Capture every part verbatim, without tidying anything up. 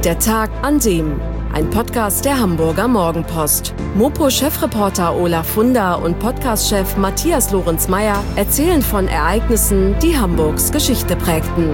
Der Tag an dem. Ein Podcast der Hamburger Morgenpost. Mopo-Chefreporter Olaf Funder und Podcast-Chef Matthias Lorenz-Meyer erzählen von Ereignissen, die Hamburgs Geschichte prägten.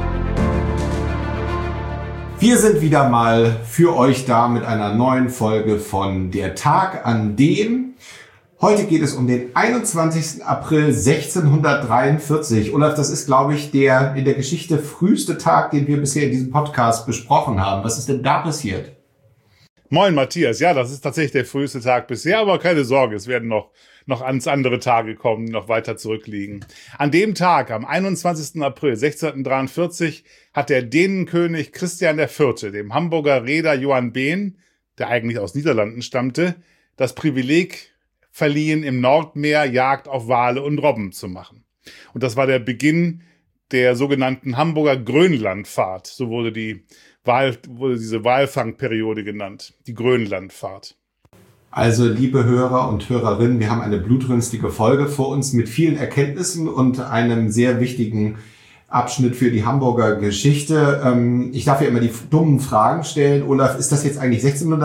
Wir sind wieder mal für euch da mit einer neuen Folge von Der Tag an dem. Heute geht es um den einundzwanzigsten April sechzehnhundertdreiundvierzig. Olaf, das ist, glaube ich, der in der Geschichte früheste Tag, den wir bisher in diesem Podcast besprochen haben. Was ist denn da passiert? Moin Matthias, ja, das ist tatsächlich der früheste Tag bisher, aber keine Sorge, es werden noch, noch ans andere Tage kommen, die noch weiter zurückliegen. An dem Tag, am einundzwanzigsten April sechzehnhundertdreiundvierzig, hat der Dänenkönig Christian der Vierte dem Hamburger Reeder Johan Behn, der eigentlich aus Niederlanden stammte, das Privileg verliehen, im Nordmeer Jagd auf Wale und Robben zu machen. Und das war der Beginn der sogenannten Hamburger Grönlandfahrt. So wurde die Wal, wurde diese Walfangperiode genannt, die Grönlandfahrt. Also, liebe Hörer und Hörerinnen, wir haben eine blutrünstige Folge vor uns mit vielen Erkenntnissen und einem sehr wichtigen Abschnitt für die Hamburger Geschichte. Ich darf ja immer die dummen Fragen stellen. Olaf, ist das jetzt eigentlich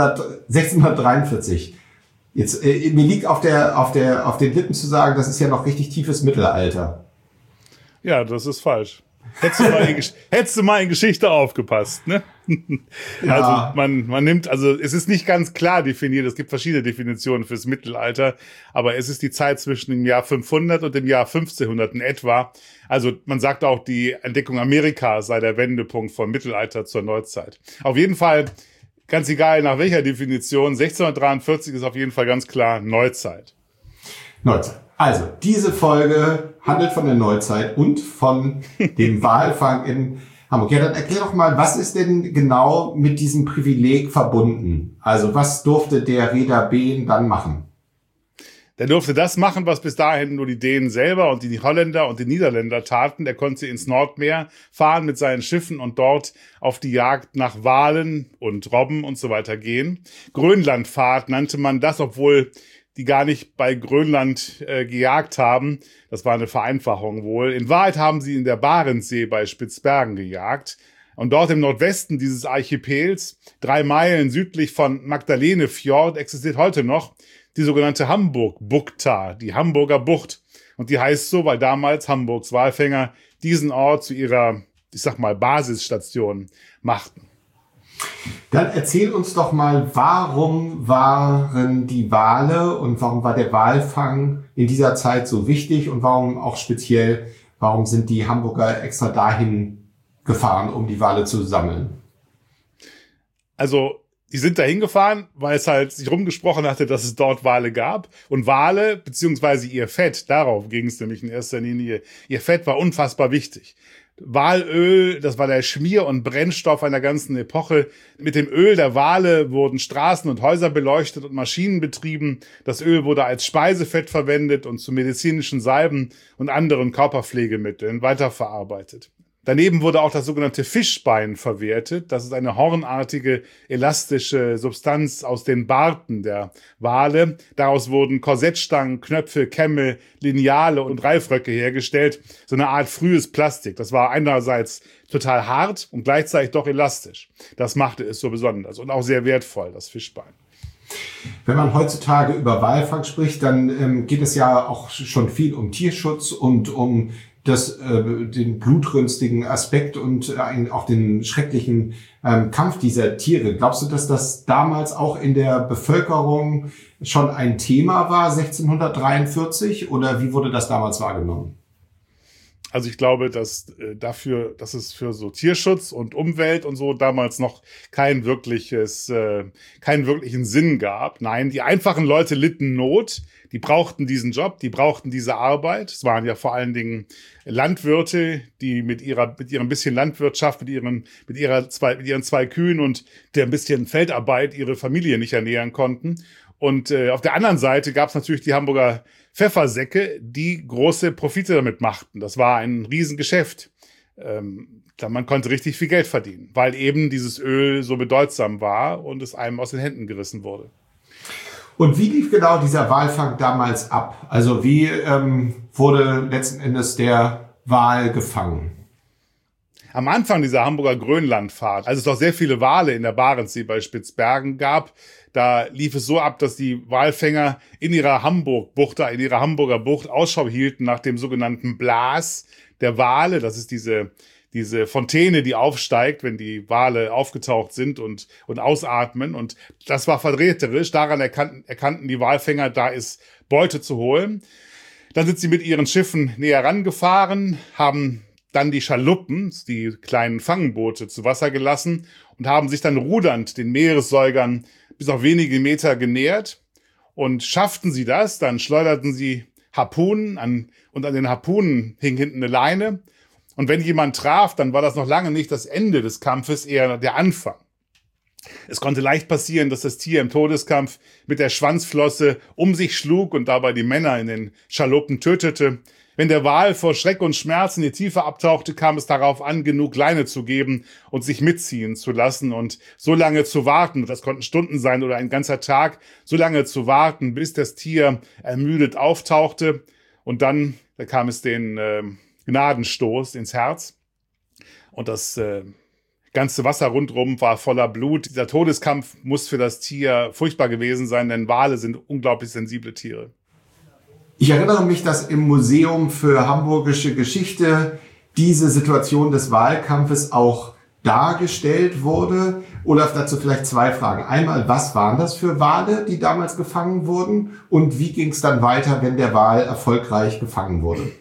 sechzehnhundertdreiundvierzig? Jetzt, äh, mir liegt auf der, auf der, auf den Lippen zu sagen, das ist ja noch richtig tiefes Mittelalter. Ja, das ist falsch. Hättest du mal in, hättest du mal in Geschichte aufgepasst, ne? Ja. Also, man, man nimmt, also, es ist nicht ganz klar definiert. Es gibt verschiedene Definitionen fürs Mittelalter. Aber es ist die Zeit zwischen dem Jahr fünfhundert und dem Jahr fünfzehnhundert in etwa. Also, man sagt auch, die Entdeckung Amerikas sei der Wendepunkt von Mittelalter zur Neuzeit. Auf jeden Fall, ganz egal nach welcher Definition, sechzehnhundertdreiundvierzig ist auf jeden Fall ganz klar Neuzeit. Neuzeit. Also, diese Folge handelt von der Neuzeit und von dem Walfang in Hamburg. Ja, dann erklär doch mal, was ist denn genau mit diesem Privileg verbunden? Also, was durfte der Reeder Behn dann machen? Der durfte das machen, was bis dahin nur die Dänen selber und die Holländer und die Niederländer taten. Der konnte ins Nordmeer fahren mit seinen Schiffen und dort auf die Jagd nach Walen und Robben und so weiter gehen. Grönlandfahrt nannte man das, obwohl die gar nicht bei Grönland äh, gejagt haben. Das war eine Vereinfachung wohl. In Wahrheit haben sie in der Barentssee bei Spitzbergen gejagt. Und dort im Nordwesten dieses Archipels, drei Meilen südlich von Magdalenefjord, existiert heute noch die sogenannte Hamburg-Bukta, die Hamburger Bucht. Und die heißt so, weil damals Hamburgs Walfänger diesen Ort zu ihrer, ich sag mal, Basisstation machten. Dann erzähl uns doch mal, warum waren die Wale und warum war der Walfang in dieser Zeit so wichtig und warum auch speziell, warum sind die Hamburger extra dahin gefahren, um die Wale zu sammeln? Also, die sind dahin gefahren, weil es halt sich rumgesprochen hatte, dass es dort Wale gab. Und Wale, beziehungsweise ihr Fett, darauf ging es nämlich in erster Linie, ihr Fett war unfassbar wichtig. Walöl, das war der Schmier- und Brennstoff einer ganzen Epoche. Mit dem Öl der Wale wurden Straßen und Häuser beleuchtet und Maschinen betrieben. Das Öl wurde als Speisefett verwendet und zu medizinischen Salben und anderen Körperpflegemitteln weiterverarbeitet. Daneben wurde auch das sogenannte Fischbein verwertet. Das ist eine hornartige, elastische Substanz aus den Barten der Wale. Daraus wurden Korsettstangen, Knöpfe, Kämme, Lineale und Reifröcke hergestellt. So eine Art frühes Plastik. Das war einerseits total hart und gleichzeitig doch elastisch. Das machte es so besonders und auch sehr wertvoll, das Fischbein. Wenn man heutzutage über Walfang spricht, dann ähm, geht es ja auch schon viel um Tierschutz und um das, äh, den blutrünstigen Aspekt und äh, auch den schrecklichen ähm, Kampf dieser Tiere. Glaubst du, dass das damals auch in der Bevölkerung schon ein Thema war, sechzehnhundertdreiundvierzig, oder wie wurde das damals wahrgenommen? Also ich glaube, dass äh, dafür, dass es für so Tierschutz und Umwelt und so damals noch kein wirkliches, äh, keinen wirklichen Sinn gab. Nein, die einfachen Leute litten Not. Die brauchten diesen Job, die brauchten diese Arbeit. Es waren ja vor allen Dingen Landwirte, die mit ihrer, mit ihrem bisschen Landwirtschaft, mit ihren, mit ihrer zwei, mit ihren zwei Kühen und der ein bisschen Feldarbeit ihre Familie nicht ernähren konnten. Und äh, auf der anderen Seite gab es natürlich die Hamburger Pfeffersäcke, die große Profite damit machten. Das war ein Riesengeschäft. Ähm, man konnte richtig viel Geld verdienen, weil eben dieses Öl so bedeutsam war und es einem aus den Händen gerissen wurde. Und wie lief genau dieser Walfang damals ab? Also wie ähm, wurde letzten Endes der Wal gefangen? am Anfang dieser Hamburger Grönlandfahrt, als es noch sehr viele Wale in der Barentssee bei Spitzbergen gab, da lief es so ab, dass die Walfänger in ihrer Hamburg-Bucht, in ihrer Hamburger Bucht Ausschau hielten nach dem sogenannten Blas der Wale. Das ist diese diese Fontäne, die aufsteigt, wenn die Wale aufgetaucht sind und und ausatmen. Und das war verräterisch. Daran erkannten, erkannten die Walfänger, da ist Beute zu holen. Dann sind sie mit ihren Schiffen näher rangefahren, haben dann die Schaluppen, die kleinen Fangboote, zu Wasser gelassen und haben sich dann rudernd den Meeressäugern bis auf wenige Meter genähert. Und schafften sie das, dann schleuderten sie Harpunen an, und an den Harpunen hing hinten eine Leine. Und wenn jemand traf, dann war das noch lange nicht das Ende des Kampfes, eher der Anfang. Es konnte leicht passieren, dass das Tier im Todeskampf mit der Schwanzflosse um sich schlug und dabei die Männer in den Schaluppen tötete. Wenn der Wal vor Schreck und Schmerz in die Tiefe abtauchte, kam es darauf an, genug Leine zu geben und sich mitziehen zu lassen und so lange zu warten, das konnten Stunden sein oder ein ganzer Tag, so lange zu warten, bis das Tier ermüdet auftauchte. Und dann da kam es den äh, Gnadenstoß ins Herz und das äh, ganze Wasser rundherum war voller Blut. Dieser Todeskampf muss für das Tier furchtbar gewesen sein, denn Wale sind unglaublich sensible Tiere. Ich erinnere mich, dass im Museum für Hamburgische Geschichte diese Situation des Wahlkampfes auch dargestellt wurde. Olaf, dazu vielleicht zwei Fragen. Einmal, was waren das für Wale, die damals gefangen wurden? Und wie ging es dann weiter, wenn der Wal erfolgreich gefangen wurde?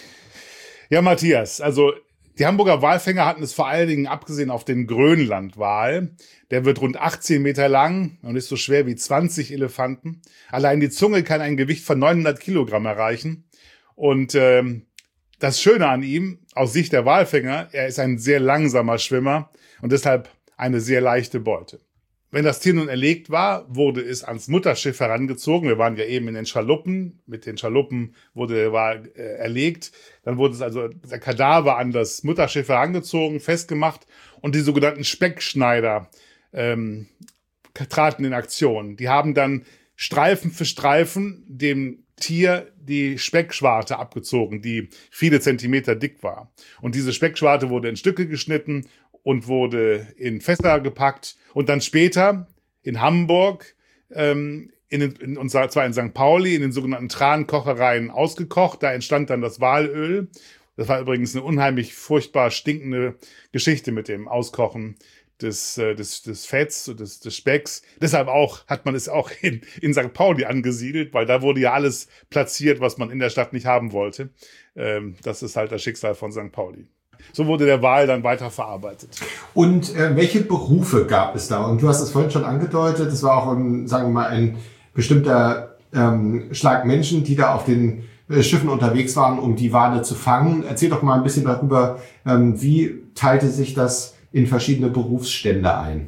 Ja, Matthias, also die Hamburger Walfänger hatten es vor allen Dingen abgesehen auf den Grönlandwal. Der wird rund achtzehn Meter lang und ist so schwer wie zwanzig Elefanten. Allein die Zunge kann ein Gewicht von neunhundert Kilogramm erreichen. Und ähm, das Schöne an ihm, aus Sicht der Walfänger, er ist ein sehr langsamer Schwimmer und deshalb eine sehr leichte Beute. Wenn das Tier nun erlegt war, wurde es ans Mutterschiff herangezogen. Wir waren ja eben in den Schaluppen. Mit den Schaluppen wurde der Wal äh, erlegt. Dann wurde es also der Kadaver an das Mutterschiff herangezogen, festgemacht und die sogenannten Speckschneider ähm, traten in Aktion. Die haben dann Streifen für Streifen dem Tier die Speckschwarte abgezogen, die viele Zentimeter dick war. Und diese Speckschwarte wurde in Stücke geschnitten und wurde in Fässer gepackt und dann später in Hamburg, ähm, in, in, und zwar in Sankt Pauli, in den sogenannten Trankochereien ausgekocht. Da entstand dann das Walöl. Das war übrigens eine unheimlich furchtbar stinkende Geschichte mit dem Auskochen des, äh, des, des Fetts und des, des Specks. Deshalb auch hat man es auch in, in Sankt Pauli angesiedelt, weil da wurde ja alles platziert, was man in der Stadt nicht haben wollte. Ähm, das ist halt das Schicksal von Sankt Pauli. So wurde der Wal dann weiter verarbeitet. Und äh, welche Berufe gab es da? Und du hast es vorhin schon angedeutet, es war auch, ein, sagen wir mal, ein bestimmter ähm, Schlag Menschen, die da auf den äh, Schiffen unterwegs waren, um die Wale zu fangen. Erzähl doch mal ein bisschen darüber, ähm, wie teilte sich das in verschiedene Berufsstände ein?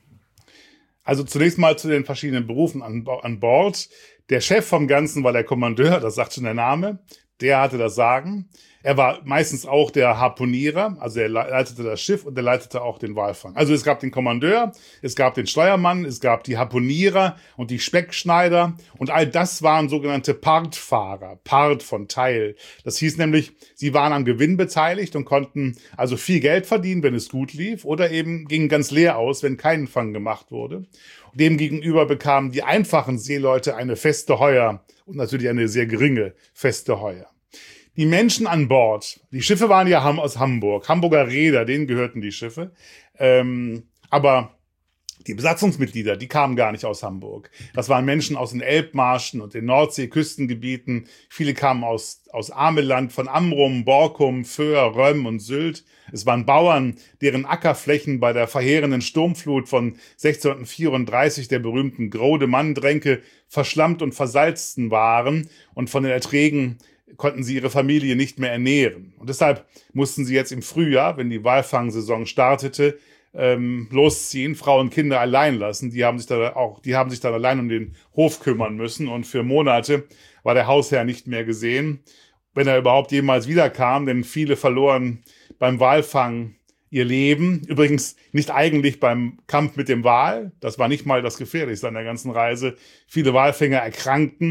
Also zunächst mal zu den verschiedenen Berufen an, an Bord. Der Chef vom Ganzen war der Kommandeur, das sagt schon der Name. Der hatte das Sagen. Er war meistens auch der Harpunierer, also er leitete das Schiff und er leitete auch den Walfang. Also es gab den Kommandeur, es gab den Steuermann, es gab die Harpunierer und die Speckschneider und all das waren sogenannte Partfahrer, Part von Teil. Das hieß nämlich, sie waren am Gewinn beteiligt und konnten also viel Geld verdienen, wenn es gut lief, oder eben gingen ganz leer aus, wenn kein Fang gemacht wurde. Demgegenüber bekamen die einfachen Seeleute eine feste Heuer und natürlich eine sehr geringe feste Heuer. Die Menschen an Bord, die Schiffe waren ja aus Hamburg, Hamburger Reeder, denen gehörten die Schiffe, ähm, aber die Besatzungsmitglieder, die kamen gar nicht aus Hamburg. Das waren Menschen aus den Elbmarschen und den Nordsee-Küstengebieten. Viele kamen aus, aus Ameland, von Amrum, Borkum, Föhr, Röm und Sylt. Es waren Bauern, deren Ackerflächen bei der verheerenden Sturmflut von sechzehnhundertvierunddreißig, der berühmten Grode-Mann-Dränke, verschlammt und versalzen waren und von den Erträgen konnten sie ihre Familie nicht mehr ernähren. Und deshalb mussten sie jetzt im Frühjahr, wenn die Walfangsaison startete, ähm, losziehen, Frauen und Kinder allein lassen. Die haben sich dann auch, die haben sich dann allein um den Hof kümmern müssen und für Monate war der Hausherr nicht mehr gesehen, wenn er überhaupt jemals wiederkam, denn viele verloren beim Walfang ihr Leben. Übrigens nicht eigentlich beim Kampf mit dem Wal, das war nicht mal das Gefährlichste an der ganzen Reise. Viele Walfänger erkrankten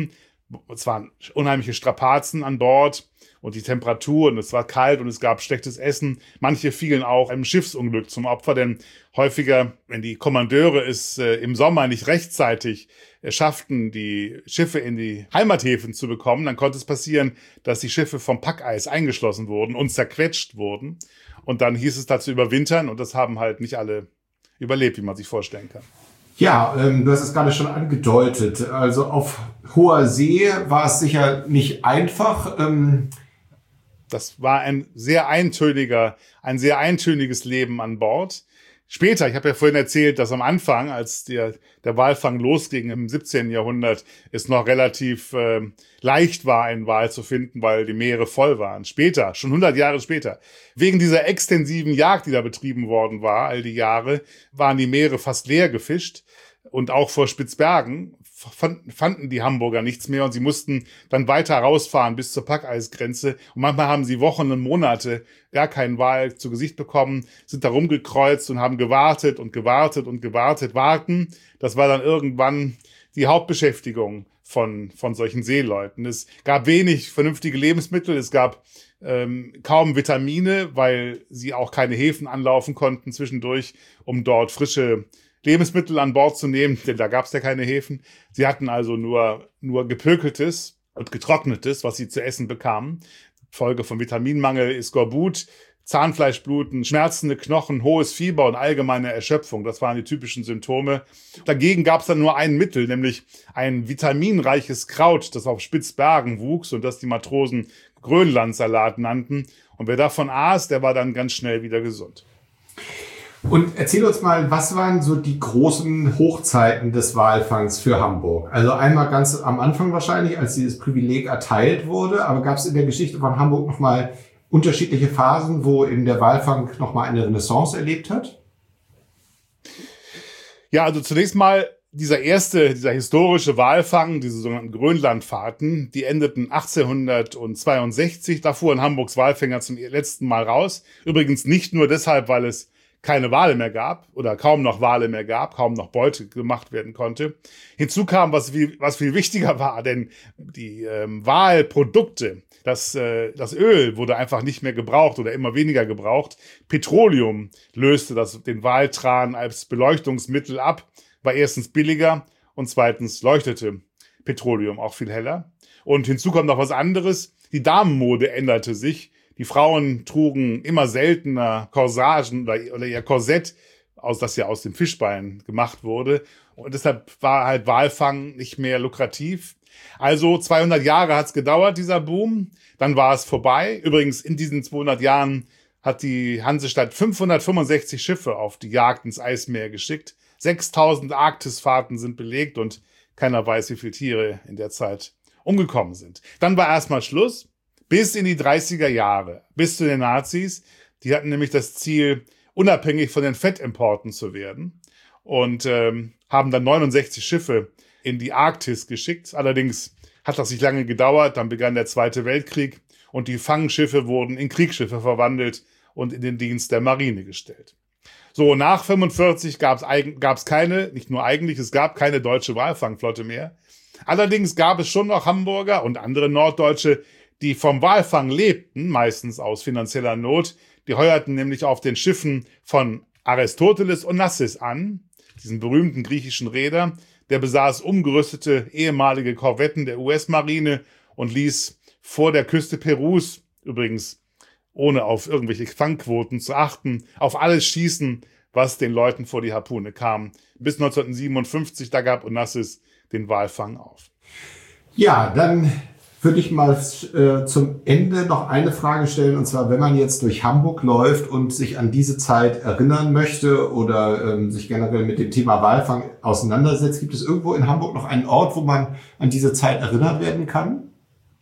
Es waren unheimliche Strapazen an Bord und die Temperaturen, es war kalt und es gab schlechtes Essen. Manche fielen auch einem Schiffsunglück zum Opfer, denn häufiger, wenn die Kommandeure es äh, im Sommer nicht rechtzeitig äh, schafften, die Schiffe in die Heimathäfen zu bekommen, dann konnte es passieren, dass die Schiffe vom Packeis eingeschlossen wurden und zerquetscht wurden. Und dann hieß es da zu überwintern und das haben halt nicht alle überlebt, wie man sich vorstellen kann. Ja, ähm, du hast es gerade schon angedeutet. Also auf hoher See war es sicher nicht einfach. Ähm das war ein sehr eintöniger, ein sehr eintöniges Leben an Bord. Später, ich habe ja vorhin erzählt, dass am Anfang, als der, der Walfang losging im siebzehnten Jahrhundert, es noch relativ äh, leicht war, einen Wal zu finden, weil die Meere voll waren. Später, schon hundert Jahre später, wegen dieser extensiven Jagd, die da betrieben worden war, all die Jahre, waren die Meere fast leer gefischt. Und auch vor Spitzbergen fanden die Hamburger nichts mehr und sie mussten dann weiter rausfahren bis zur Packeisgrenze. Und manchmal haben sie Wochen und Monate gar keinen Wal zu Gesicht bekommen, sind da rumgekreuzt und haben gewartet und gewartet und gewartet. Warten, das war dann irgendwann die Hauptbeschäftigung von, von solchen Seeleuten. Es gab wenig vernünftige Lebensmittel, es gab ähm, kaum Vitamine, weil sie auch keine Häfen anlaufen konnten zwischendurch, um dort frische Lebensmittel an Bord zu nehmen, denn da gab es ja keine Häfen. Sie hatten also nur, nur gepökeltes und getrocknetes, was sie zu essen bekamen. Folge von Vitaminmangel ist Skorbut, Zahnfleischbluten, schmerzende Knochen, hohes Fieber und allgemeine Erschöpfung. Das waren die typischen Symptome. Dagegen gab es dann nur ein Mittel, nämlich ein vitaminreiches Kraut, das auf Spitzbergen wuchs und das die Matrosen Grönlandsalat nannten. Und wer davon aß, der war dann ganz schnell wieder gesund. Und erzähl uns mal, was waren so die großen Hochzeiten des Walfangs für Hamburg? Also einmal ganz am Anfang wahrscheinlich, als dieses Privileg erteilt wurde, aber gab es in der Geschichte von Hamburg nochmal unterschiedliche Phasen, wo eben der Walfang nochmal eine Renaissance erlebt hat? Ja, also zunächst mal dieser erste, dieser historische Walfang, diese sogenannten Grönlandfahrten, die endeten achtzehnhundertzweiundsechzig. Da fuhren Hamburgs Walfänger zum letzten Mal raus. Übrigens nicht nur deshalb, weil es keine Wale mehr gab oder kaum noch Wale mehr gab, kaum noch Beute gemacht werden konnte. Hinzu kam, was viel, was viel wichtiger war, denn die ähm, Walprodukte, das, äh, das Öl wurde einfach nicht mehr gebraucht oder immer weniger gebraucht. Petroleum löste das, den Waltran als Beleuchtungsmittel ab, war erstens billiger und zweitens leuchtete Petroleum auch viel heller. Und hinzu kommt noch was anderes, die Damenmode änderte sich. Die Frauen trugen immer seltener Corsagen oder, oder ihr Korsett, aus, das ja aus dem Fischbein gemacht wurde. Und deshalb war halt Walfang nicht mehr lukrativ. Also zweihundert Jahre hat's gedauert, dieser Boom. Dann war es vorbei. Übrigens, in diesen zweihundert Jahren hat die Hansestadt fünfhundertfünfundsechzig Schiffe auf die Jagd ins Eismeer geschickt. sechstausend Arktisfahrten sind belegt und keiner weiß, wie viele Tiere in der Zeit umgekommen sind. Dann war erstmal Schluss. Bis in die dreißiger Jahre, bis zu den Nazis. Die hatten nämlich das Ziel, unabhängig von den Fettimporten zu werden und ähm, haben dann neunundsechzig Schiffe in die Arktis geschickt. Allerdings hat das nicht lange gedauert, dann begann der Zweite Weltkrieg und die Fangschiffe wurden in Kriegsschiffe verwandelt und in den Dienst der Marine gestellt. So, nach fünfundvierzig gab es gab's keine, nicht nur eigentlich, es gab keine deutsche Walfangflotte mehr. Allerdings gab es schon noch Hamburger und andere Norddeutsche, die vom Walfang lebten, meistens aus finanzieller Not. Die heuerten nämlich auf den Schiffen von Aristoteles Onassis an, diesen berühmten griechischen Reeder. Der besaß umgerüstete ehemalige Korvetten der U S-Marine und ließ vor der Küste Perus, übrigens ohne auf irgendwelche Fangquoten zu achten, auf alles schießen, was den Leuten vor die Harpune kam. Bis neunzehnhundertsiebenundfünfzig, da gab Onassis den Walfang auf. Ja, dann würde ich mal äh, zum Ende noch eine Frage stellen, und zwar, wenn man jetzt durch Hamburg läuft und sich an diese Zeit erinnern möchte oder ähm, sich generell mit dem Thema Walfang auseinandersetzt, gibt es irgendwo in Hamburg noch einen Ort, wo man an diese Zeit erinnert werden kann?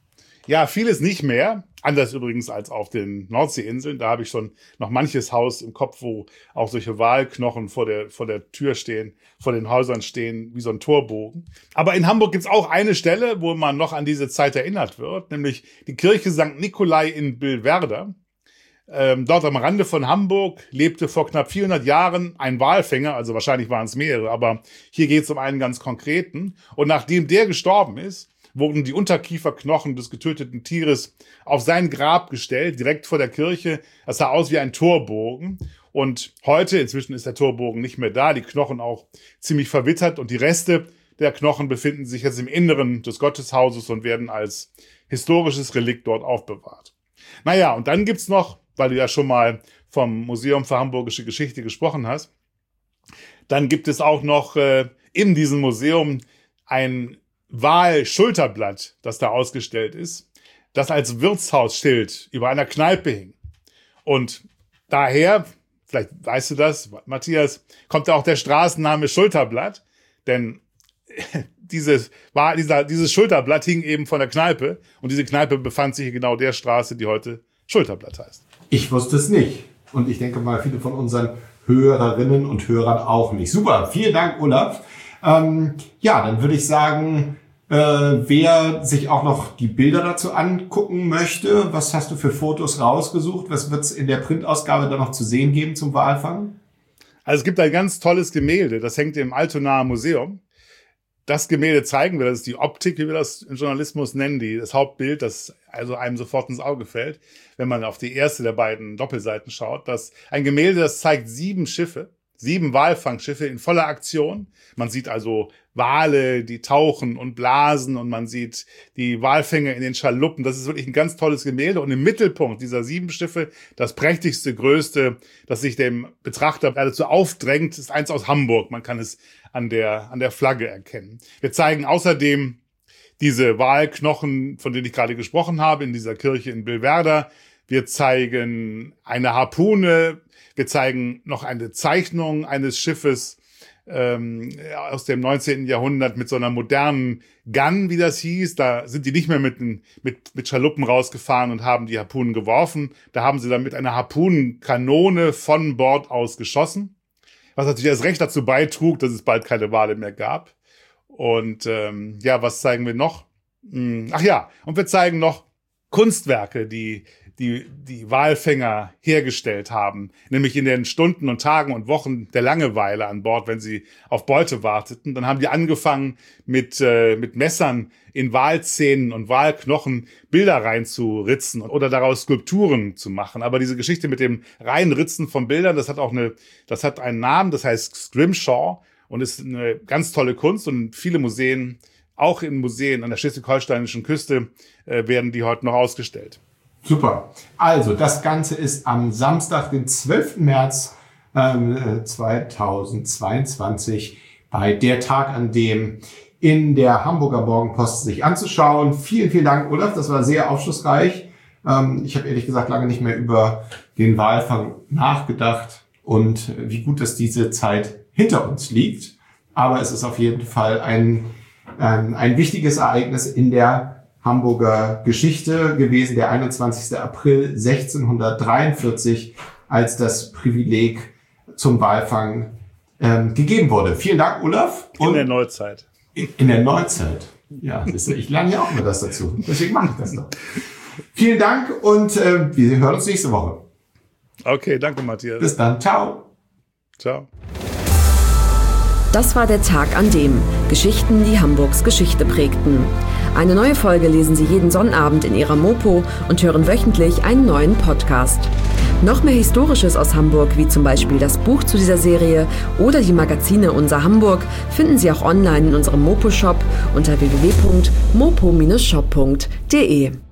Ja, vieles nicht mehr. Anders übrigens als auf den Nordseeinseln. Da habe ich schon noch manches Haus im Kopf, wo auch solche Walknochen vor der, vor der Tür stehen, vor den Häusern stehen, wie so ein Torbogen. Aber in Hamburg gibt's auch eine Stelle, wo man noch an diese Zeit erinnert wird, nämlich die Kirche Sankt Nikolai in Billwerder. Ähm, dort am Rande von Hamburg lebte vor knapp vierhundert Jahren ein Walfänger, also wahrscheinlich waren es mehrere, aber hier geht's um einen ganz konkreten. Und nachdem der gestorben ist, wurden die Unterkieferknochen des getöteten Tieres auf sein Grab gestellt, direkt vor der Kirche. Das sah aus wie ein Torbogen. Und heute, inzwischen ist der Torbogen nicht mehr da, die Knochen auch ziemlich verwittert und die Reste der Knochen befinden sich jetzt im Inneren des Gotteshauses und werden als historisches Relikt dort aufbewahrt. Naja, und dann gibt's noch, weil du ja schon mal vom Museum für Hamburgische Geschichte gesprochen hast, dann gibt es auch noch äh, in diesem Museum ein Wal-Schulterblatt, das da ausgestellt ist, das als Wirtshausschild über einer Kneipe hing. Und daher, vielleicht weißt du das, Matthias, kommt ja auch der Straßenname Schulterblatt, denn dieses, war, dieser, dieses Schulterblatt hing eben von der Kneipe und diese Kneipe befand sich in genau der Straße, die heute Schulterblatt heißt. Ich wusste es nicht und ich denke mal, viele von unseren Hörerinnen und Hörern auch nicht. Super, vielen Dank, Olaf. Ähm, ja, dann würde ich sagen, äh, wer sich auch noch die Bilder dazu angucken möchte, was hast du für Fotos rausgesucht? Was wird es in der Printausgabe da noch zu sehen geben zum Walfang? Also es gibt ein ganz tolles Gemälde, das hängt im Altonaer Museum. Das Gemälde zeigen wir, das ist die Optik, wie wir das im Journalismus nennen, die, das Hauptbild, das also einem sofort ins Auge fällt, wenn man auf die erste der beiden Doppelseiten schaut. Das ein Gemälde, das zeigt sieben Schiffe, sieben Walfangschiffe in voller Aktion. Man sieht also Wale, die tauchen und blasen und man sieht die Walfänger in den Schaluppen. Das ist wirklich ein ganz tolles Gemälde und im Mittelpunkt dieser sieben Schiffe, das prächtigste, größte, das sich dem Betrachter geradezu aufdrängt, ist eins aus Hamburg. Man kann es an der, an der Flagge erkennen. Wir zeigen außerdem diese Walknochen, von denen ich gerade gesprochen habe, in dieser Kirche in Billwerder. Wir zeigen eine Harpune. Wir zeigen noch eine Zeichnung eines Schiffes ähm, aus dem neunzehnten Jahrhundert mit so einer modernen Gun, wie das hieß. Da sind die nicht mehr mit, mit, mit Schaluppen rausgefahren und haben die Harpunen geworfen. Da haben sie dann mit einer Harpunenkanone von Bord aus geschossen. Was natürlich erst recht dazu beitrug, dass es bald keine Wale mehr gab. Und ähm, ja, was zeigen wir noch? Ach ja, und wir zeigen noch Kunstwerke, die die die Walfänger hergestellt haben, nämlich in den Stunden und Tagen und Wochen der Langeweile an Bord, wenn sie auf Beute warteten. Dann haben die angefangen, mit äh, mit Messern in Walzähnen und Walknochen Bilder reinzuritzen oder daraus Skulpturen zu machen. Aber diese Geschichte mit dem Reinritzen von Bildern, das hat auch eine, das hat einen Namen, das heißt Scrimshaw und ist eine ganz tolle Kunst und viele Museen, auch in Museen an der schleswig-holsteinischen Küste, äh, werden die heute noch ausgestellt. Super. Also, das Ganze ist am Samstag, den zwölften März ähm, zweitausendzweiundzwanzig, bei der Tag, an dem in der Hamburger Morgenpost sich anzuschauen. Vielen, vielen Dank, Olaf. Das war sehr aufschlussreich. Ähm, ich habe ehrlich gesagt lange nicht mehr über den Walfang nachgedacht und wie gut, dass diese Zeit hinter uns liegt. Aber es ist auf jeden Fall ein, ein, ein wichtiges Ereignis in der Hamburger Geschichte gewesen, der einundzwanzigsten April sechzehnhundertdreiundvierzig, als das Privileg zum Walfang ähm, gegeben wurde. Vielen Dank, Olaf. Und in der Neuzeit. In, in der Neuzeit. Ja, ich lerne ja auch immer das dazu. Deswegen mache ich das noch. Vielen Dank und äh, wir hören uns nächste Woche. Okay, danke, Matthias. Bis dann. Ciao. Ciao. Das war der Tag, an dem Geschichten, die Hamburgs Geschichte prägten. Eine neue Folge lesen Sie jeden Sonnabend in Ihrer Mopo und hören wöchentlich einen neuen Podcast. Noch mehr Historisches aus Hamburg, wie zum Beispiel das Buch zu dieser Serie oder die Magazine Unser Hamburg, finden Sie auch online in unserem Mopo-Shop unter w w w punkt mopo Bindestrich shop punkt de.